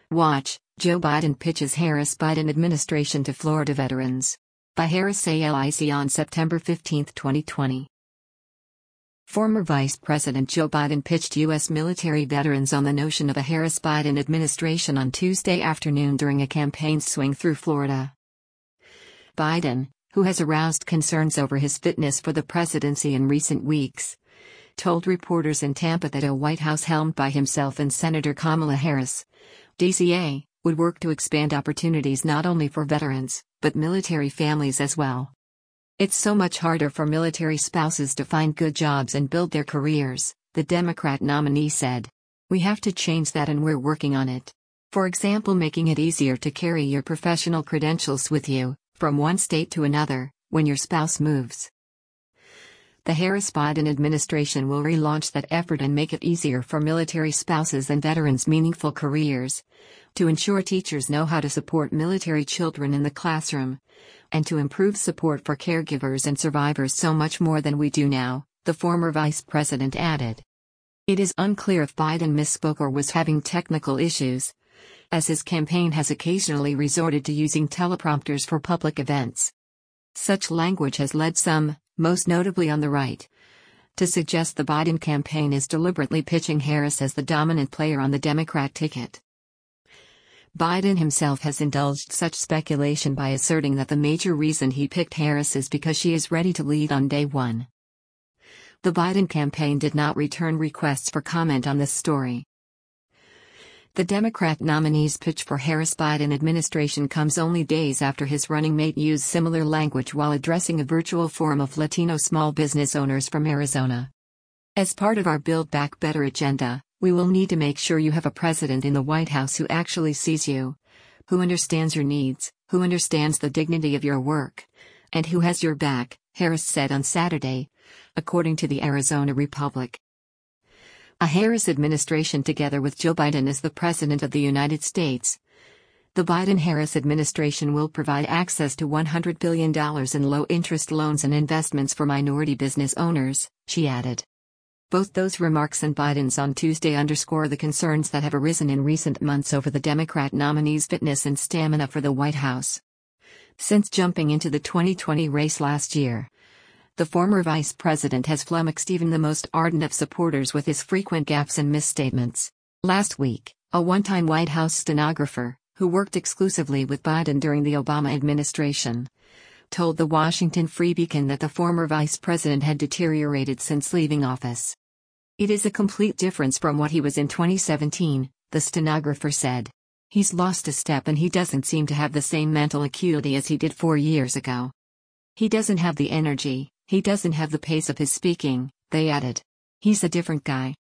Watch, Joe Biden pitches Harris Biden administration to Florida veterans. By Harris ALIC on September 15, 2020. Former Vice President Joe Biden pitched U.S. military veterans on the notion of a Harris Biden administration on Tuesday afternoon during a campaign swing through Florida. Biden, who has aroused concerns over his fitness for the presidency in recent weeks, told reporters in Tampa that a White House helmed by himself and Senator Kamala Harris, DCA, would work to expand opportunities not only for veterans, but military families as well. It's so much harder for military spouses to find good jobs and build their careers, the Democrat nominee said. We have to change that and we're working on it. For example, making it easier to carry your professional credentials with you, from one state to another, when your spouse moves. The Harris-Biden administration will relaunch that effort and make it easier for military spouses and veterans' meaningful careers, to ensure teachers know how to support military children in the classroom, and to improve support for caregivers and survivors so much more than we do now, the former vice president added. It is unclear if Biden misspoke or was having technical issues, as his campaign has occasionally resorted to using teleprompters for public events. Such language has led some, most notably on the right, to suggest the Biden campaign is deliberately pitching Harris as the dominant player on the Democrat ticket. Biden himself has indulged such speculation by asserting that the major reason he picked Harris is because she is ready to lead on day one. The Biden campaign did not return requests for comment on this story. The Democrat nominee's pitch for Harris-Biden administration comes only days after his running mate used similar language while addressing a virtual forum of Latino small business owners from Arizona. As part of our Build Back Better agenda, we will need to make sure you have a president in the White House who actually sees you, who understands your needs, who understands the dignity of your work, and who has your back, Harris said on Saturday, according to the Arizona Republic. A Harris administration together with Joe Biden as the President of the United States. The Biden-Harris administration will provide access to $100 billion in low-interest loans and investments for minority business owners, she added. Both those remarks and Biden's on Tuesday underscore the concerns that have arisen in recent months over the Democrat nominee's fitness and stamina for the White House. Since jumping into the 2020 race last year, the former vice president has flummoxed even the most ardent of supporters with his frequent gaffes and misstatements. Last week, a one-time White House stenographer, who worked exclusively with Biden during the Obama administration, told the Washington Free Beacon that the former vice president had deteriorated since leaving office. It is a complete difference from what he was in 2017, the stenographer said. He's lost a step and he doesn't seem to have the same mental acuity as he did 4 years ago. He doesn't have the energy, he doesn't have the pace of his speaking, they added. He's a different guy.